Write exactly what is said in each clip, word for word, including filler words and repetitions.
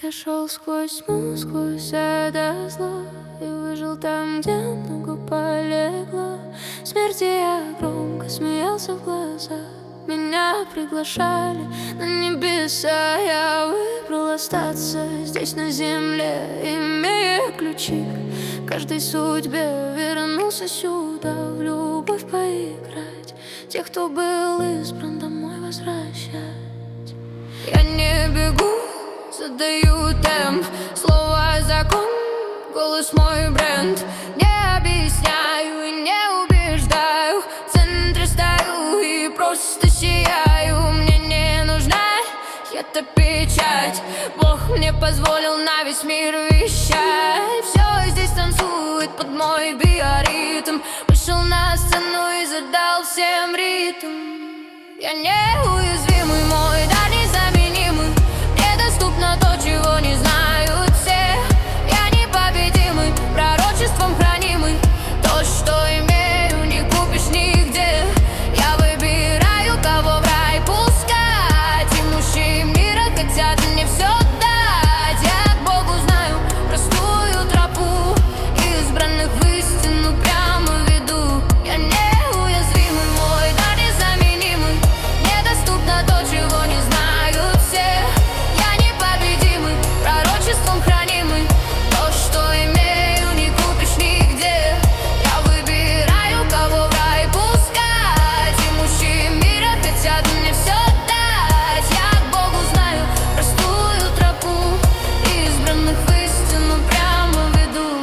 Я шел сквозь тьму, сквозь это зло, и выжил там, где много полегло смерти. Я громко смеялся в глаза, меня приглашали на небеса. Я выбрал остаться здесь на земле, имея ключи к каждой судьбе. Вернулся сюда в любовь поиграть, тех, кто был избран, домой возвращать. Я не бегу, задаю темп, слово закон, голос мой бренд. Не объясняю и не убеждаю, в центре стою и просто сияю. Мне не нужна эта печать, Бог мне позволил на весь мир вещать. Все здесь танцует под мой биоритм, вышел на сцену и задал всем ритм. Я неуязвимый, мой дар незаменимый, мне доступно то, чего не знают все. Я непобедимый, пророчеством хранимый, то, что имею, не купишь нигде. Я выбираю, кого в рай пускать, и мужчин мира хотят мне все дать. Я к Богу знаю простую тропу, избранных в истину прямо веду. Я неуязвимый, мой дар незаменимый, мне доступно то, чего не знают все. Я непобедимый, пророчеством хранимый, то, что имею, не купишь нигде. Я выбираю, кого в рай пускать, и мужчин мира хотят мне все дать. Я к Богу знаю простую тропу, избранных в истину прямо веду.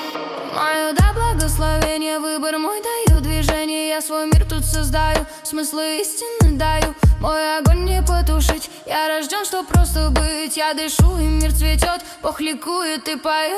Мое да благословение, выбор мой даю движение. Я свой мир тут создаю, смыслы истины даю. Мой огонь не потушить, я рожден, чтоб просто быть. Я дышу, и мир цветет, Бог ликует и поет.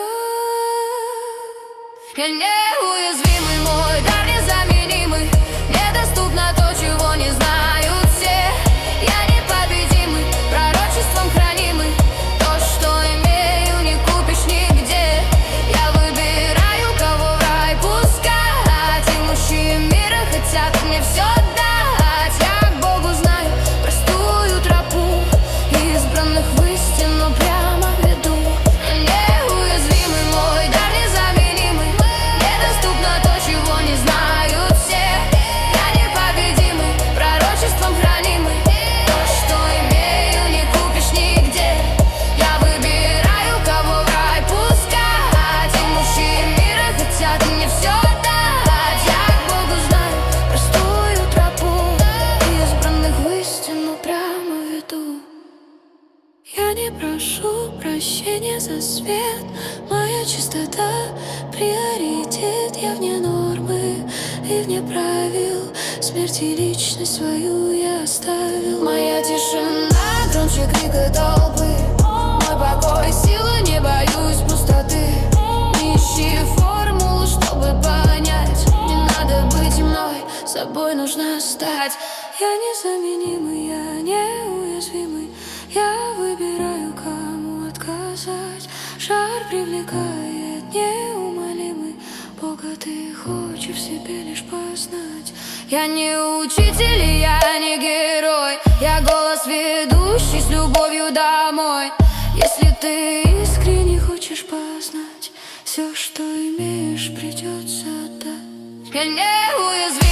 Я неуязвимый, мой дар незаменимый, мне доступно то, чего не знают все. Я непобедимый, пророчеством хранимый, то, что имею, не купишь нигде. Я выбираю, кого в рай пускать, и мужчин мира хотят мне все дать. Я к Богу знаю простую тропу, избранных в истину прямо веду. Неуязвимый, мой дар незаменимый, мне доступно то, чего не знают все. Я непобедимый, пророчеством хранимый, то, что имею, не купишь нигде. Я выбираю, кого в рай пускать, и мужчин мира хотят мне все дать. Я к Богу знаю простую тропу, избранных в истину прямо веду. Я не прошу прощения за свет, моя чистота приоритет. Я вне нормы и вне правил, смерти личность свою я оставил. Моя тишина громче крика толпы, мой покой, сила, не боюсь пустоты. Не ищи формулу, чтобы понять, не надо быть мной, собой нужно стать. Я незаменимый, я неуязвимый, я выбираю, кому отказать. Жар привлекает неумолимый, Бога ты хочешь в себе лишь познать. Я не учитель, и я не герой, я голос ведущий с любовью домой. Если ты искренне хочешь познать, все, что имеешь, придется отдать. Я неуязвимый.